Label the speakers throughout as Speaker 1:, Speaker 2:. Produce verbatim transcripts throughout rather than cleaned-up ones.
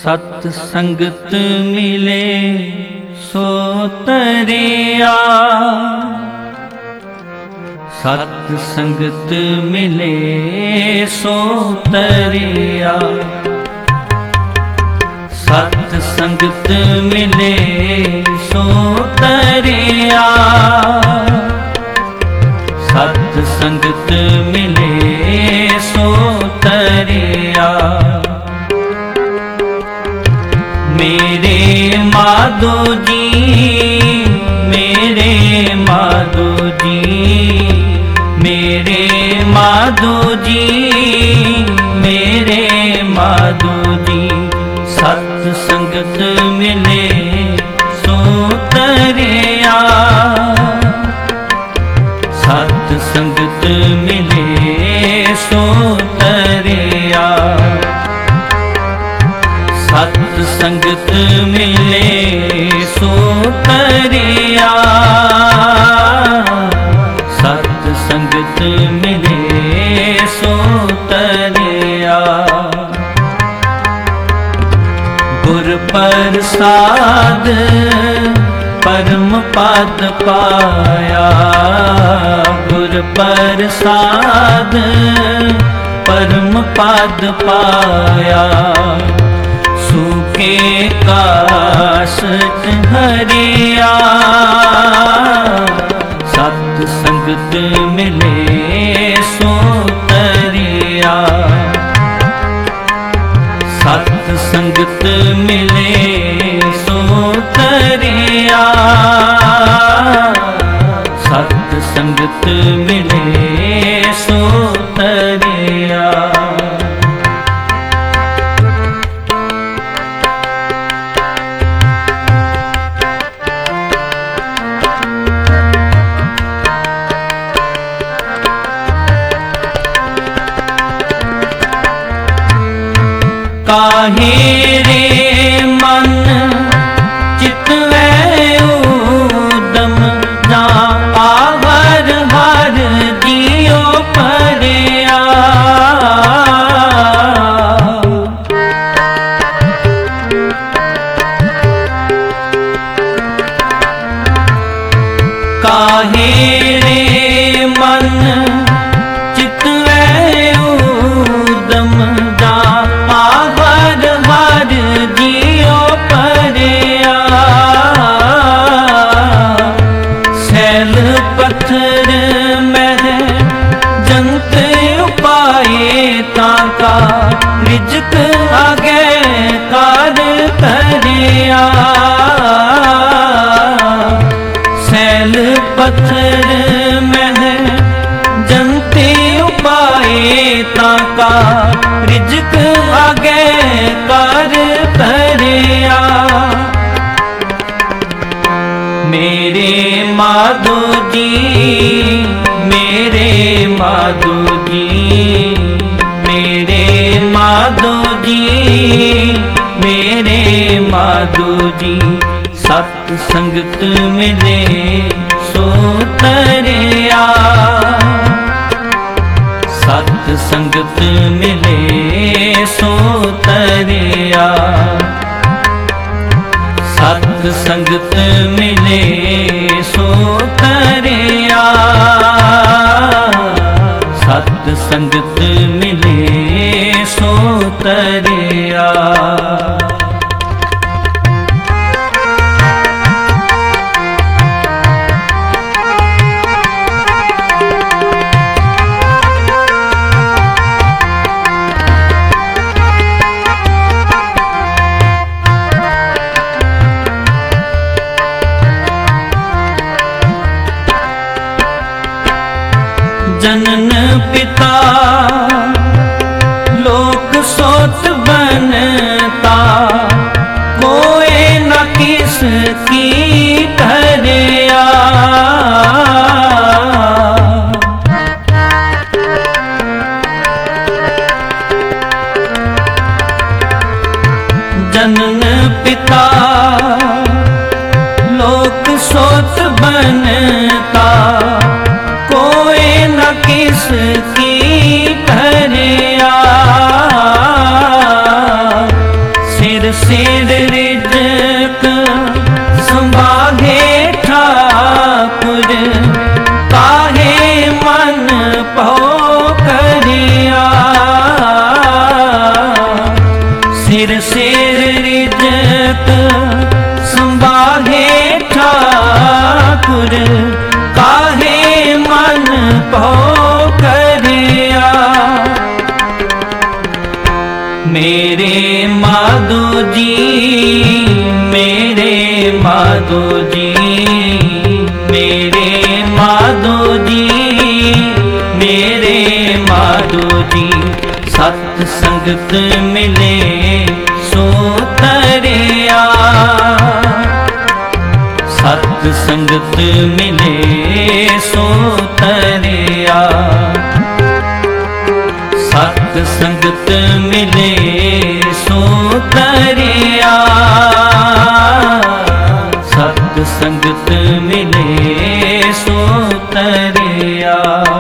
Speaker 1: सत संगत मिले सो तरिया, सत संगत मिले सो तरिया, सत संगत मिले सो तरिया, सत संगत मिले सो तरिया। मेरे माधो जी, मेरे माधो जी, मेरे माधो जी, मेरे माधो जी, सत संगत मिले सो तरिया, सत संगत मिले सो तरिया, सत संगत मिले सो तरिया, सत संगत मिले सो तरिया। गुर प्रसाद परम पद पाया, गुर प्रसाद परम पद पाया, सूखे कासट हरिया, सत संगत मिले सो तरिया, सत संगत मिले सो तरिया, सत संगत मिले सो तरिया। काहे रे मन चितवै उदम, ना आवर हर जियो परिया, काहे रे मन चितवै उदम, ना जियो परिया, सैल पत्थर मह जंत उपाये, ताका रिजक आगे कार तरिया, सैल पत्थर मह जंत उपाये, ताका रिजक आगे कार तरिया। मेरे माधो जी, मेरे माधो जी, मेरे माधो जी, मेरे माधो जी, सत संगत मिले सो तरिया, सत संगत मिले सो तरिया, सत संगत मिले सो तरिया, सत संगत मिले सो तरिया। जनन पिता लोक सोत बनता, कोई न किस की धरिया, जनन पिता लोक सोत बनता, कोई न किसकी धरिया, सिर सिर सिर रिजक संभाहे ठाकुर, काहे मन भो करिया। मेरे माधो जी, मेरे माधो जी, मेरे माधो जी, मेरे माधो जी। सत संगत मिले सो तरिया, सत संगत मिले सो तरिया, सत संगत मिले सो तरिया, सत संगत मिले सो तरिया।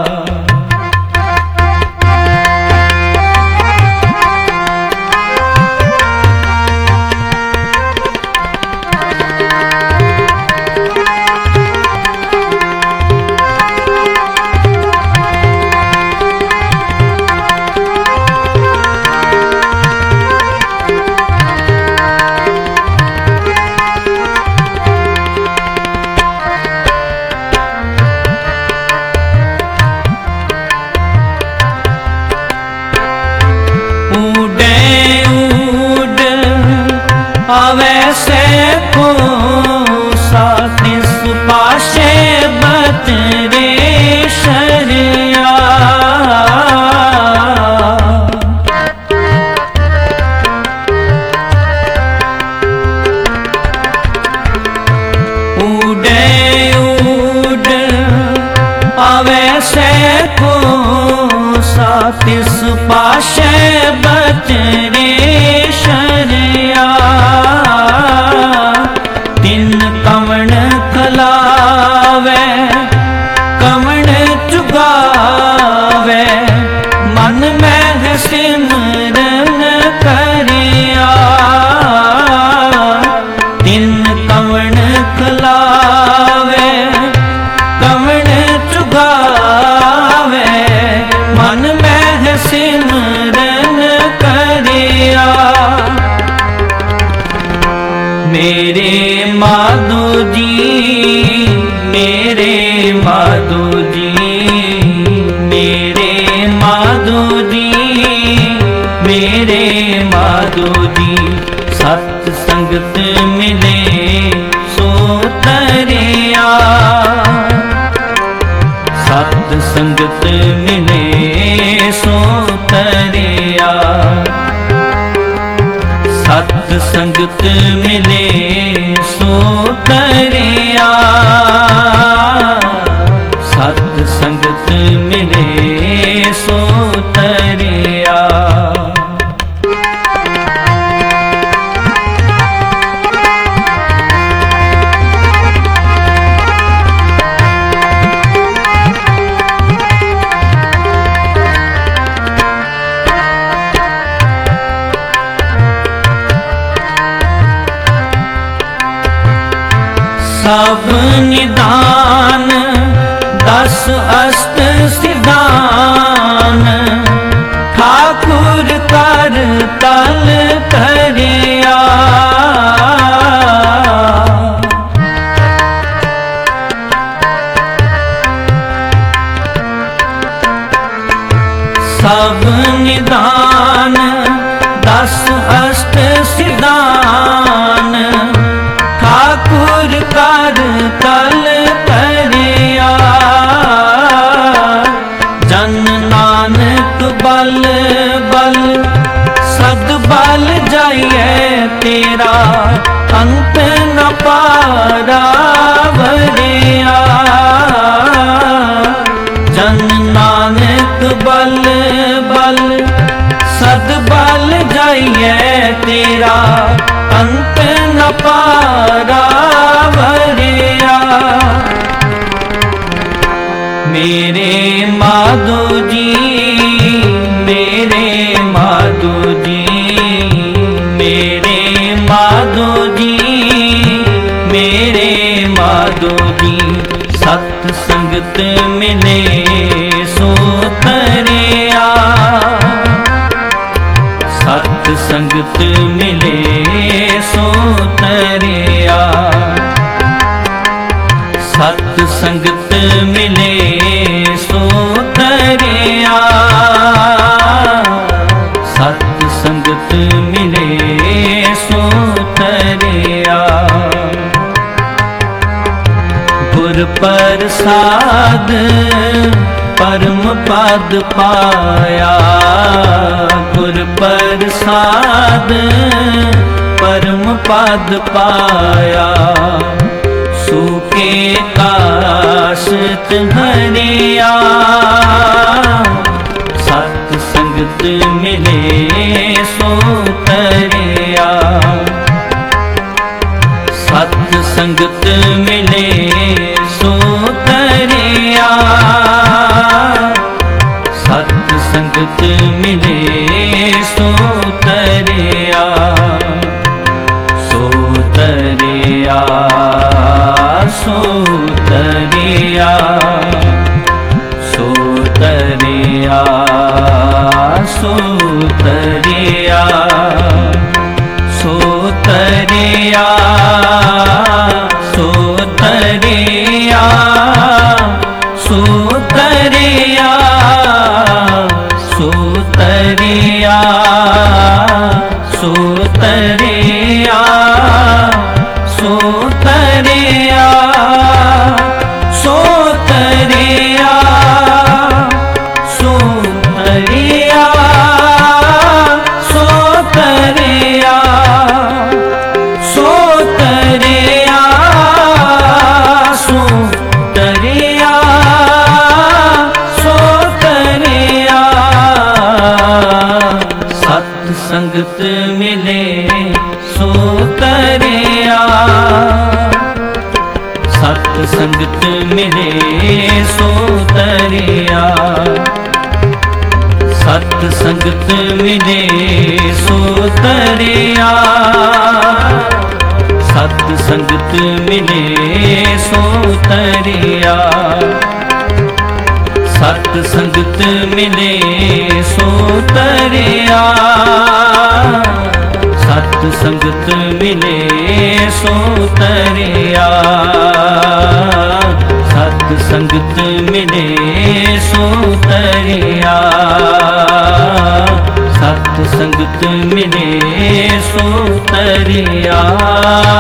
Speaker 1: वैसे को सातिस पाशे बतरे शरिया। उड़े उड़ वैसे को सातिस पाशे बतरे शरिया। तिन कवण खलावे कवण चुगावे, मन में सिमरन करिया। तिन कवण खलावे कवण चुगावे, मन में सिमरन करिया। मेरे माधो जी, मेरे माधो जी, मेरे माधो जी, मेरे माधो जी। सत संगत मिले सो तरिया, सत संगत मिले सो तरिया, सत संगत मिले सो तरिया, सत संगत मिले सो तरिया। सब निदान दस अष्ट सिद्धान, ठाकुर कर तल धरिया। सब निदान दस अष्ट सिद्धान, ठाकुर कर तल धरिया। जन नानक बल बल सद बल जाइए तेरा, अंत न पारा भरिया। जन नानक बल बल सद बल जाइए तेरा, अंत न पारा भरिया। मेरे माधो जी, मेरे माधो जी, मेरे माधो जी, मेरे माधो जी। सत संगत मिले सो तरिया, सत सत संगत मिले सो तरिया, सत संगत मिले सो तरिया, सत संगत मिले सो तरिया। गुर प्रसाद परम पद पाया, गुर प्रसाद परम पद पाया। सूखे काशत हरिया, सत संगत मिले सो तरिया, सत संगत मिले सो तरिया, सत संगत मिले सो तरिया, सो तरिया, सो तरिया, सो तरिया, सो तरिया, सो तरिया, सो तरिया, सो तरिया, सो तरिया, सो तरिया, सो तरिया, सो तरिया, सो तरिया, सो तरिया, सो तरिया, सो तरिया, सो तरिया। सत संगत मिले सो तरिया, सत संगत मिले सो तरिया, सत संगत मिले सो तरिया, सत संगत मिले सो तरिया, सत संगत मिले सो तरिया, सत संगत मिले सो तरिया, सत संगत मिले सो तरिया, सत संगत मिले सो तरिया।